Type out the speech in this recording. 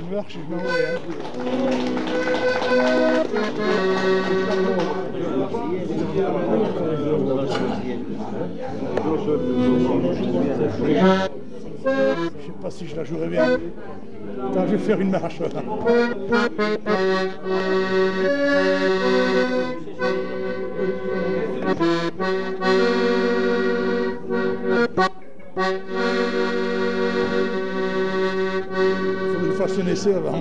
une marche, je m'en vais. Je sais pas si je la jouerai bien. Attends, je vais faire une marche. Faut que je fasse un essai avant.